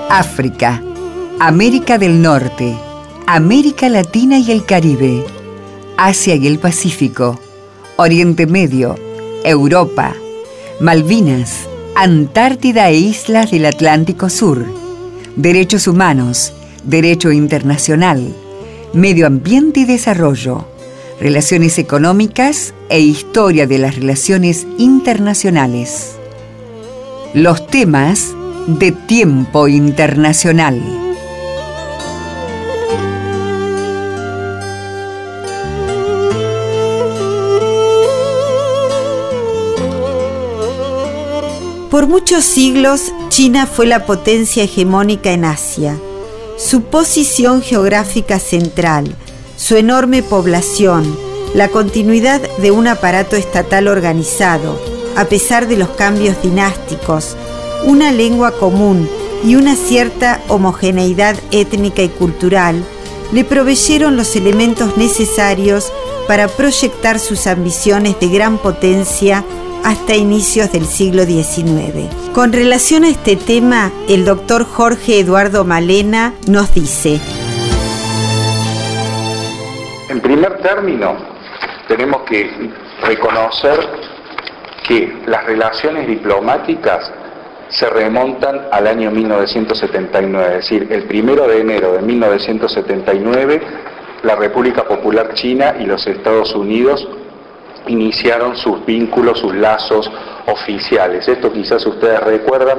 África, América del Norte, América Latina y el Caribe, Asia y el Pacífico, Oriente Medio, Europa, Malvinas, Antártida e islas del Atlántico Sur, derechos humanos, derecho internacional, medio ambiente y desarrollo, relaciones económicas e historia de las relaciones internacionales. Los temas de Tiempo Internacional. Por muchos siglos, China fue la potencia hegemónica en Asia. Su posición geográfica central, su enorme población, la continuidad de un aparato estatal organizado, a pesar de los cambios dinásticos, una lengua común y una cierta homogeneidad étnica y cultural, le proveyeron los elementos necesarios para proyectar sus ambiciones de gran potencia hasta inicios del siglo XIX. Con relación a este tema, el doctor Jorge Eduardo Malena nos dice: en primer término, tenemos que reconocer que las relaciones diplomáticas se remontan al año 1979, es decir, el 1 de enero de 1979, la República Popular China y los Estados Unidos iniciaron sus vínculos, sus lazos oficiales. Esto quizás ustedes recuerdan,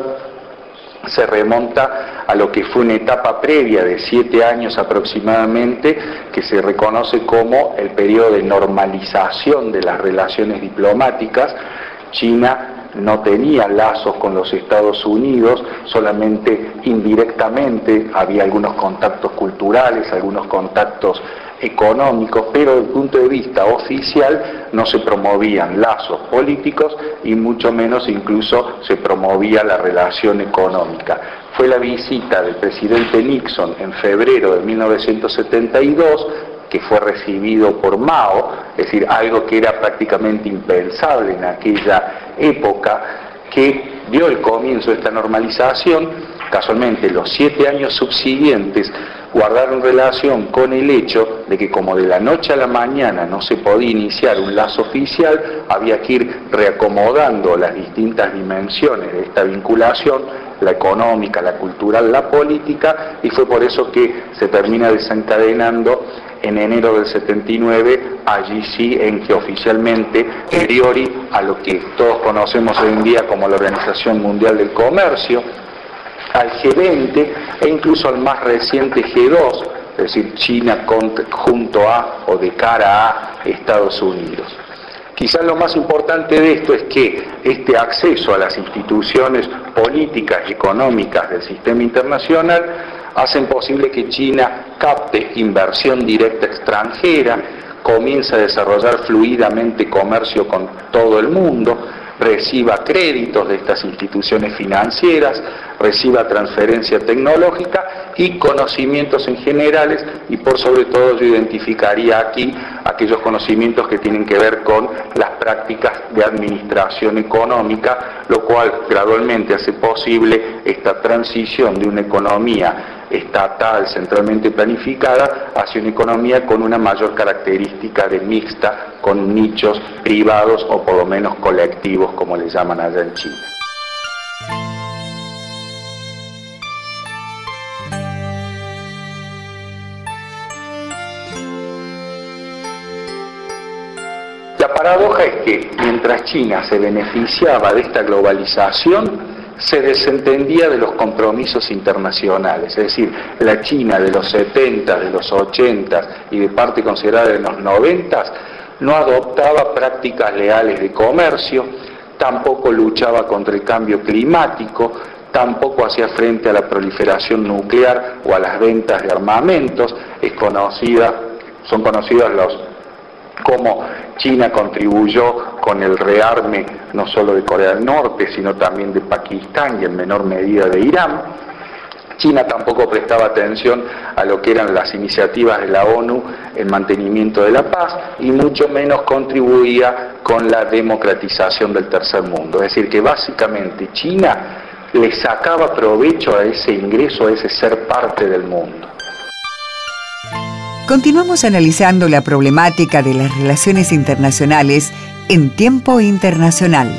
se remonta a lo que fue una etapa previa de 7 años aproximadamente, que se reconoce como el periodo de normalización de las relaciones diplomáticas. China no tenía lazos con los Estados Unidos, solamente indirectamente había algunos contactos culturales, algunos contactos económicos, pero desde el punto de vista oficial no se promovían lazos políticos y mucho menos incluso se promovía la relación económica. Fue la visita del presidente Nixon en febrero de 1972, que fue recibido por Mao, es decir, algo que era prácticamente impensable en aquella época, que dio el comienzo de esta normalización. Casualmente, los 7 años subsiguientes guardaron relación con el hecho de que, como de la noche a la mañana no se podía iniciar un lazo oficial, había que ir reacomodando las distintas dimensiones de esta vinculación, la económica, la cultural, la política, y fue por eso que se termina desencadenando en enero del 79, allí sí en que oficialmente, posteriori a lo que todos conocemos hoy en día como la Organización Mundial del Comercio, al G20 e incluso al más reciente G2, es decir, China junto a o de cara a Estados Unidos. Quizás lo más importante de esto es que este acceso a las instituciones políticas y económicas del sistema internacional hacen posible que China capte inversión directa extranjera, comience a desarrollar fluidamente comercio con todo el mundo, reciba créditos de estas instituciones financieras, reciba transferencia tecnológica y conocimientos en generales, y por sobre todo yo identificaría aquí aquellos conocimientos que tienen que ver con las prácticas de administración económica, lo cual gradualmente hace posible esta transición de una economía estatal centralmente planificada hacia una economía con una mayor característica de mixta, con nichos privados o por lo menos colectivos, como le llaman allá en China. La paradoja es que mientras China se beneficiaba de esta globalización, se desentendía de los compromisos internacionales, es decir, la China de los 70, de los 80 y de parte considerada de los 90 no adoptaba prácticas leales de comercio, tampoco luchaba contra el cambio climático, tampoco hacía frente a la proliferación nuclear o a las ventas de armamentos. Son conocidos cómo China contribuyó con el rearme no solo de Corea del Norte, sino también de Pakistán y en menor medida de Irán. China tampoco prestaba atención a lo que eran las iniciativas de la ONU en mantenimiento de la paz y mucho menos contribuía con la democratización del tercer mundo. Es decir, que básicamente China le sacaba provecho a ese ingreso, a ese ser parte del mundo. Continuamos analizando la problemática de las relaciones internacionales en tiempo internacional.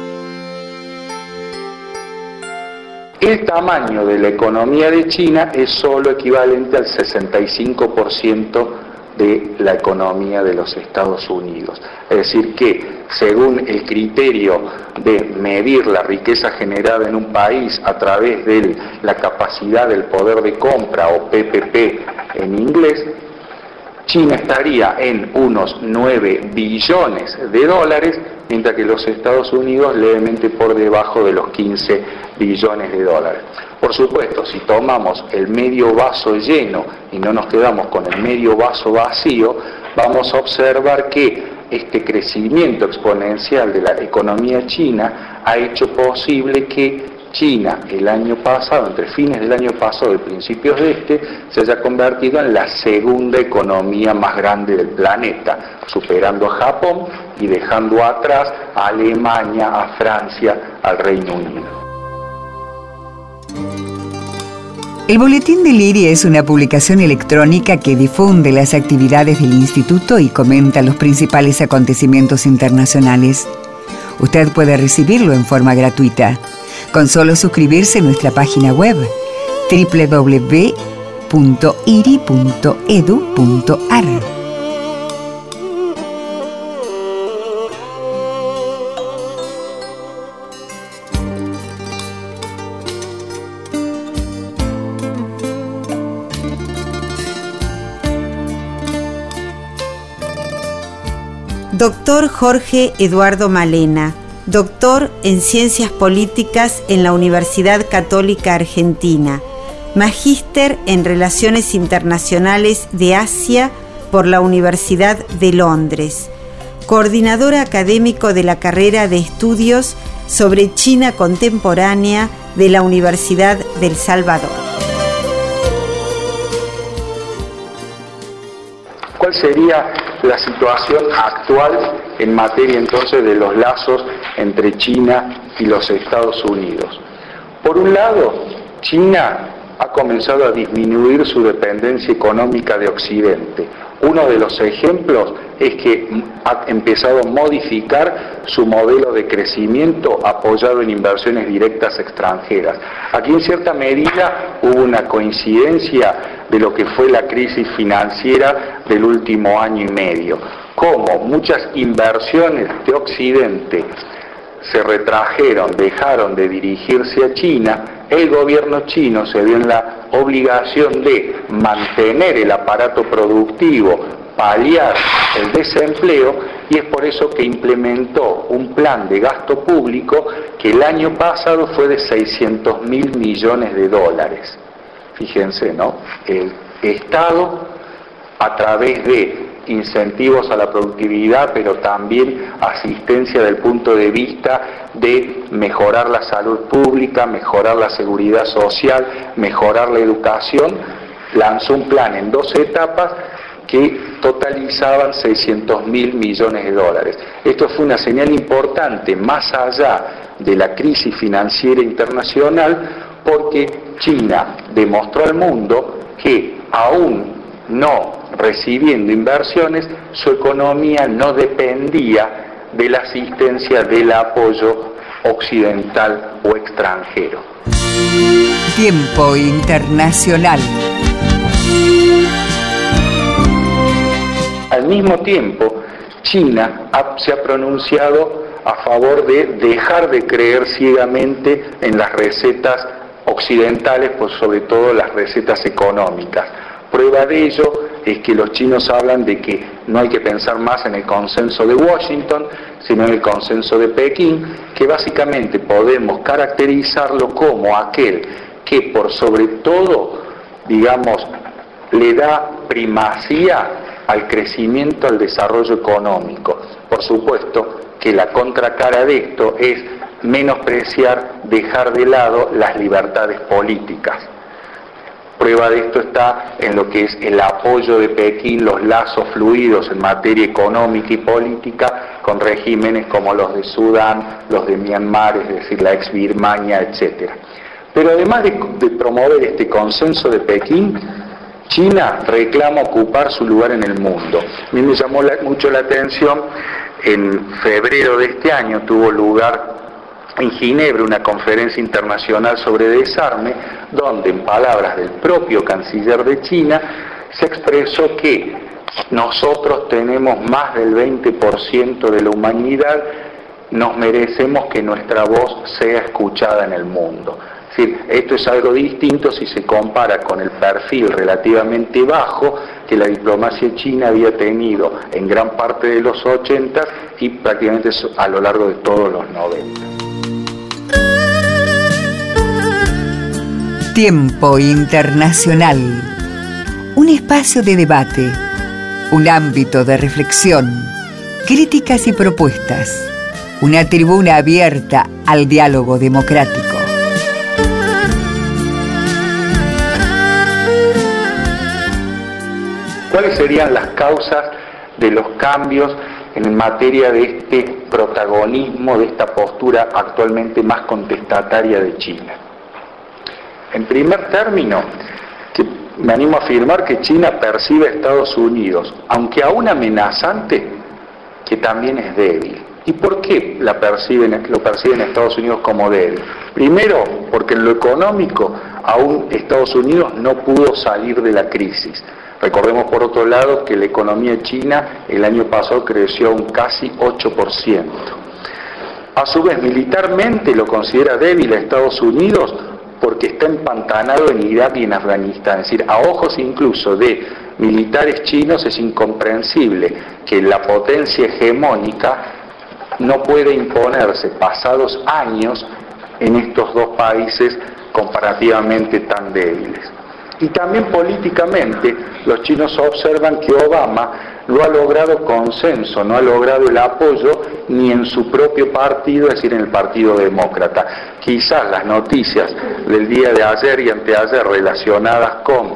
El tamaño de la economía de China es solo equivalente al 65% de la economía de los Estados Unidos. Es decir que, según el criterio de medir la riqueza generada en un país a través de la capacidad del poder de compra, o PPP en inglés, China estaría en unos 9 billones de dólares, mientras que los Estados Unidos levemente por debajo de los 15 billones de dólares. Por supuesto, si tomamos el medio vaso lleno y no nos quedamos con el medio vaso vacío, vamos a observar que este crecimiento exponencial de la economía china ha hecho posible que China el año pasado, entre fines del año pasado y principios de este, se haya convertido en la segunda economía más grande del planeta, superando a Japón y dejando atrás a Alemania, a Francia, al Reino Unido. El Boletín del IRI es una publicación electrónica que difunde las actividades del Instituto y comenta los principales acontecimientos internacionales. Usted puede recibirlo en forma gratuita, con solo suscribirse a nuestra página web www.iri.edu.ar. Doctor Jorge Eduardo Malena, doctor en Ciencias Políticas en la Universidad Católica Argentina, magíster en Relaciones Internacionales de Asia por la Universidad de Londres, coordinador académico de la carrera de Estudios sobre China Contemporánea de la Universidad del Salvador. ¿Cuál sería la situación actual en materia entonces de los lazos entre China y los Estados Unidos? Por un lado, China ha comenzado a disminuir su dependencia económica de Occidente. Uno de los ejemplos es que ha empezado a modificar su modelo de crecimiento apoyado en inversiones directas extranjeras. Aquí en cierta medida hubo una coincidencia de lo que fue la crisis financiera del último año y medio, como muchas inversiones de Occidente se retrajeron, dejaron de dirigirse a China. El gobierno chino se vio en la obligación de mantener el aparato productivo, paliar el desempleo, y es por eso que implementó un plan de gasto público que el año pasado fue de 600.000 millones de dólares. Fíjense, ¿no? El Estado, a través de incentivos a la productividad, pero también asistencia del punto de vista de mejorar la salud pública, mejorar la seguridad social, mejorar la educación, lanzó un plan en 2 etapas que totalizaban 600.000 millones de dólares. Esto fue una señal importante más allá de la crisis financiera internacional, porque China demostró al mundo que aún no recibiendo inversiones, su economía no dependía de la asistencia, del apoyo occidental o extranjero. Tiempo internacional. Al mismo tiempo, China se ha pronunciado a favor de dejar de creer ciegamente en las recetas occidentales, pues sobre todo las recetas económicas. Prueba de ello es que los chinos hablan de que no hay que pensar más en el consenso de Washington, sino en el consenso de Pekín, que básicamente podemos caracterizarlo como aquel que por sobre todo, digamos, le da primacía al crecimiento, al desarrollo económico. Por supuesto que la contracara de esto es menospreciar, dejar de lado las libertades políticas. Prueba de esto está en lo que es el apoyo de Pekín, los lazos fluidos en materia económica y política con regímenes como los de Sudán, los de Myanmar, es decir, la ex Birmania, etc. Pero además de promover este consenso de Pekín, China reclama ocupar su lugar en el mundo. A mí me llamó mucho la atención, en febrero de este año tuvo lugar en Ginebra una conferencia internacional sobre desarme, donde en palabras del propio canciller de China se expresó que nosotros tenemos más del 20% de la humanidad, nos merecemos que nuestra voz sea escuchada en el mundo. Es decir, esto es algo distinto si se compara con el perfil relativamente bajo que la diplomacia china había tenido en gran parte de los 80 y prácticamente a lo largo de todos los 90. Tiempo Internacional. Un espacio de debate, un ámbito de reflexión, críticas y propuestas, una tribuna abierta al diálogo democrático. ¿Cuáles serían las causas de los cambios en materia de este protagonismo, de esta postura actualmente más contestataria de China? En primer término, que me animo a afirmar que China percibe a Estados Unidos, aunque aún amenazante, que también es débil. ¿Y por qué lo perciben Estados Unidos como débil? Primero, porque en lo económico aún Estados Unidos no pudo salir de la crisis. Recordemos por otro lado que la economía china el año pasado creció un casi 8%. A su vez, militarmente lo considera débil a Estados Unidos porque está empantanado en Irak y en Afganistán. Es decir, a ojos incluso de militares chinos es incomprensible que la potencia hegemónica no puede imponerse pasados años en estos dos países comparativamente tan débiles. Y también políticamente los chinos observan que Obama no ha logrado consenso, no ha logrado el apoyo ni en su propio partido, es decir, en el Partido Demócrata. Quizás las noticias del día de ayer y anteayer relacionadas con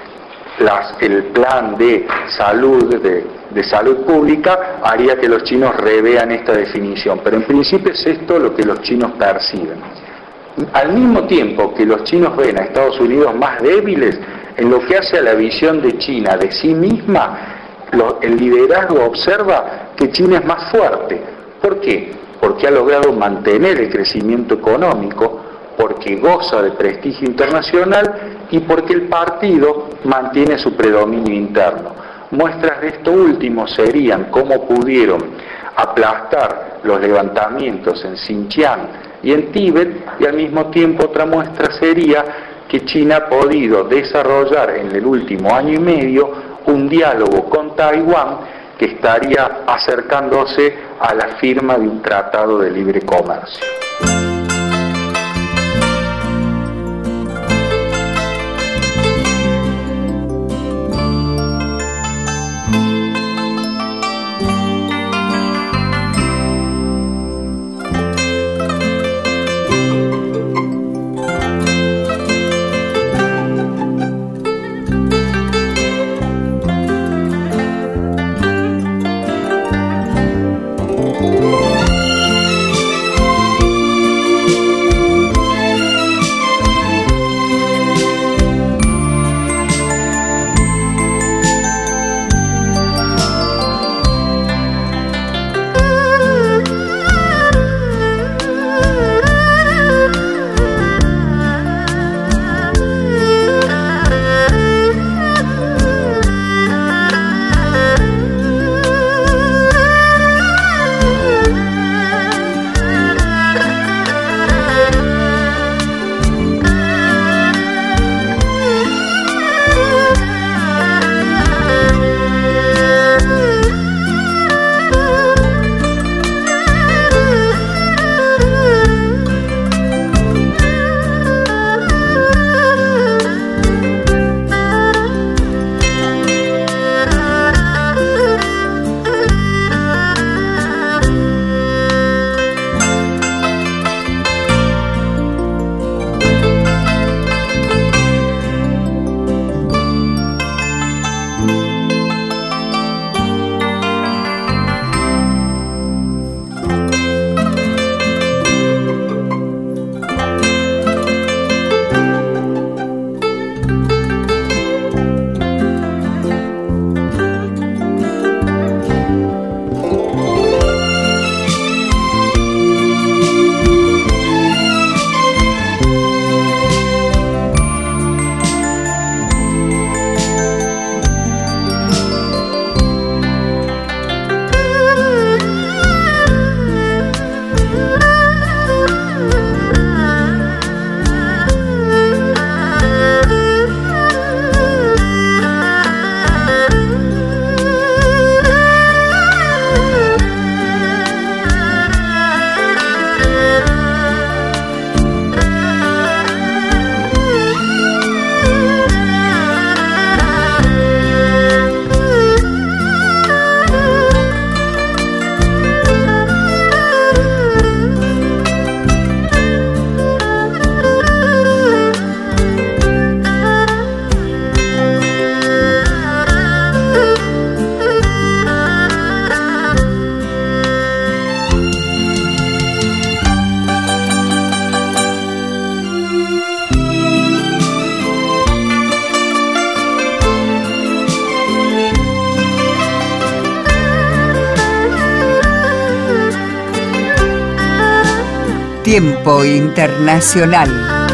el plan de salud, de salud pública, haría que los chinos revean esta definición. Pero en principio es esto lo que los chinos perciben. Al mismo tiempo que los chinos ven a Estados Unidos más débiles, en lo que hace a la visión de China de sí misma, el liderazgo observa que China es más fuerte. ¿Por qué? Porque ha logrado mantener el crecimiento económico, porque goza de prestigio internacional y porque el partido mantiene su predominio interno. Muestras de esto último serían cómo pudieron aplastar los levantamientos en Xinjiang y en Tíbet, y al mismo tiempo otra muestra sería que China ha podido desarrollar en el último año y medio un diálogo con Taiwán que estaría acercándose a la firma de un tratado de libre comercio. Tiempo Internacional.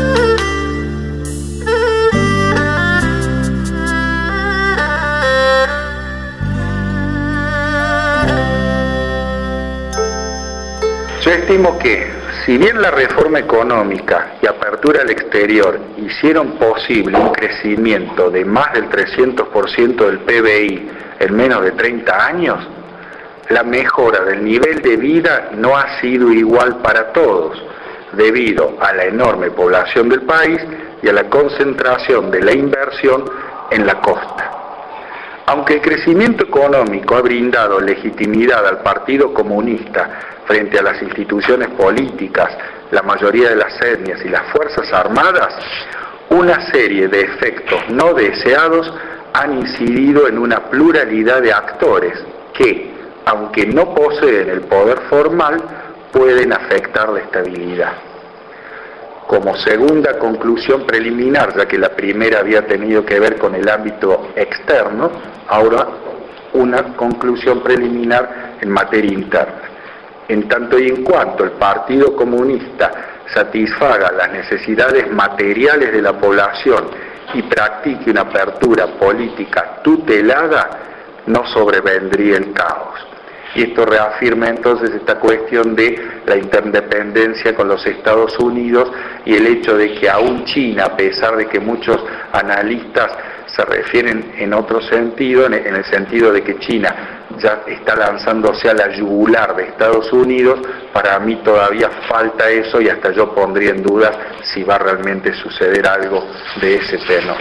Yo estimo que, si bien la reforma económica y apertura al exterior hicieron posible un crecimiento de más del 300% del PBI en menos de 30 años, la mejora del nivel de vida no ha sido igual para todos, debido a la enorme población del país y a la concentración de la inversión en la costa. Aunque el crecimiento económico ha brindado legitimidad al Partido Comunista frente a las instituciones políticas, la mayoría de las etnias y las Fuerzas Armadas, una serie de efectos no deseados han incidido en una pluralidad de actores que, aunque no poseen el poder formal, pueden afectar la estabilidad. Como segunda conclusión preliminar, ya que la primera había tenido que ver con el ámbito externo, ahora una conclusión preliminar en materia interna. En tanto y en cuanto el Partido Comunista satisfaga las necesidades materiales de la población y practique una apertura política tutelada, no sobrevendría el caos. Y esto reafirma entonces esta cuestión de la interdependencia con los Estados Unidos y el hecho de que aún China, a pesar de que muchos analistas se refieren en otro sentido, en el sentido de que China ya está lanzándose a la yugular de Estados Unidos, para mí todavía falta eso y hasta yo pondría en duda si va a realmente suceder algo de ese tenor.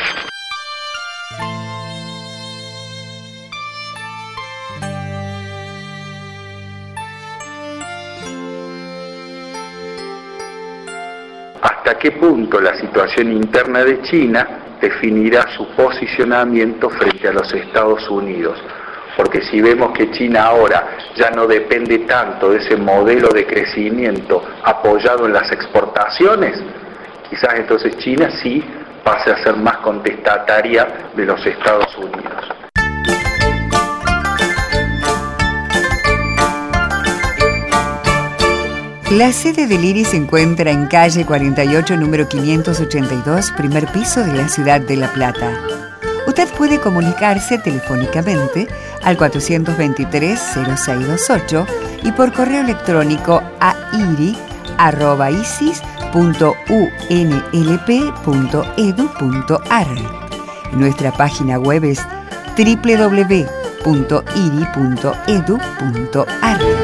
¿Hasta qué punto la situación interna de China definirá su posicionamiento frente a los Estados Unidos? Porque si vemos que China ahora ya no depende tanto de ese modelo de crecimiento apoyado en las exportaciones, quizás entonces China sí pase a ser más contestataria de los Estados Unidos. La sede del IRI se encuentra en calle 48, número 582, primer piso de la ciudad de La Plata. Usted puede comunicarse telefónicamente al 423-0628 y por correo electrónico a iri@isis.unlp.edu.ar. Nuestra página web es www.iri.edu.ar.